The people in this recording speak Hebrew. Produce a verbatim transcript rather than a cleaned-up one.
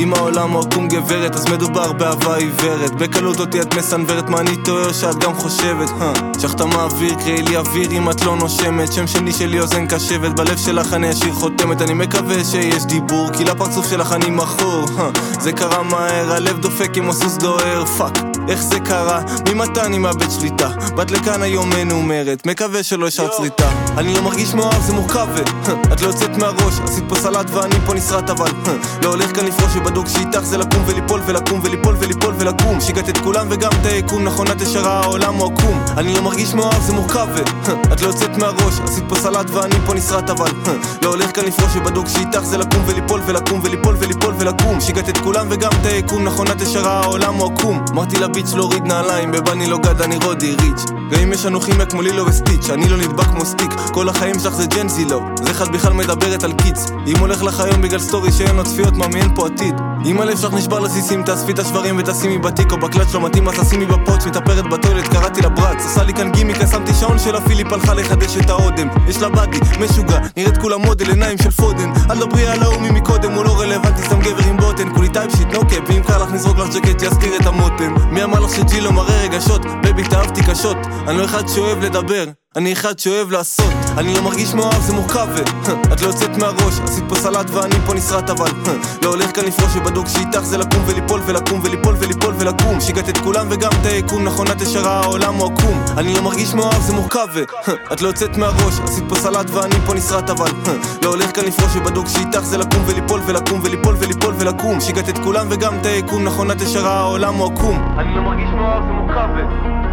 אם העולם הוא עקום גברת, אז מדובר באהבה עיוורת. בקלות אותי את מסנוורת, מה אני טוער שאת גם חושבת? שחתה מעביר, קראי לי אוויר אם את לא נושמת. שם שני שלי אוזן קשבת, בלב שלך אני אשאיר חותמת. אני מקווה שיש דיבור, כי לפרצוף שלך אני מכור. זה קרה מהר, הלב דופק עם הסוס דוהר. פאק, איך זה קרה? ממתי אני מאבד שליטה? בת לכאן היום מנומרת, מקווה שלא השארת שליטה. אני לא מרגיש מאוהב, זה מורכב את לא יוצאת מהראש, עשית פה סלט ואני פה נשרט. אבל לא הולך כאן לפרוש, ובדוק שאיתך זה לקום וליפול ולקום וליפול וליפול ולקום. שיגעת את כולם וגם את היקום, נכון את ישרה, העולם הוא עקום. אני לא מרגיש מאוהב, זה מורכב את לא יוצאת מהראש, עשית פה סלט ואני פה נשרט. אבל לא הולך כאן לפרוש, ובדוק שאיתך זה לקום וליפול ולקום וליפול וליפול ולקום. שיגעת את כולם וגם את היקום, נכון את ישרה, העולם הוא עקום. אמרתי לביץ' להוריד נעליים, בבני לא גד אני רודי ריץ'. גם אם יש לנו כימיה כמו לילו וסטיץ', אני לא נדבק כמו סטיק. כל החיים שלך זה ג'נזי לא, זה אחד בכלל מדברת על קיץ. אם הולך לך היום בגלל סטורי שאין לו צפיות, מה מאין פה עתיד. אם הלב שלך נשבר לסיסים, תאספי את השברים ותשימי בתיק או בקלט שלא מתאים, אז תשימי בפוץ. מתאפרת בטוילט, קראתי לברץ, עשה לי כאן גימיקה, שמתי שעון של הפיליפ, הלכה לחדש את האודם. יש לה בדי, משוגע, נראית כולה מודל, עיניים של פודן. אל דברי על האומי מקודם, הוא לא רלוונטי, סתם גבר עם בוטן. כולי טייפ שיט, נו קאפ, ואם קל לך נזרוק לך ג'קט שיזכיר את המוטם. מי אמר לך שג'י לא מראה רגשות? בייבי תאהבתי קשות. אני לא אחד שאוהב לדבר, אני אחד שאוהב לעשות. אני לא מרגיש מאוהב, זה מורכב את לא יוצאת מהראש, עשית פה סלט ואני פה נשרט. אבל לא הולך כאן לפרוש, ובדוק שאיתך זה לקום וליפול ולקום וליפול וליפול ולקום. שיגעת את כולם וגם את היקום, נכון את ישרה, העולם הוא עקום. אני לא מרגיש מאוהב, זה מורכב את לא יוצאת מהראש, עשית פה סלט ואני פה נשרט. אבל לא הולך כאן לפרוש, ובדוק שאיתך זה לקום וליפול ולקום וליפול וליפול ולקום. שיגעת את כולם וגם את היקום, נכון את ישרה, העולם הוא עקום. אני לא מרגיש מאוהב, זה מורכב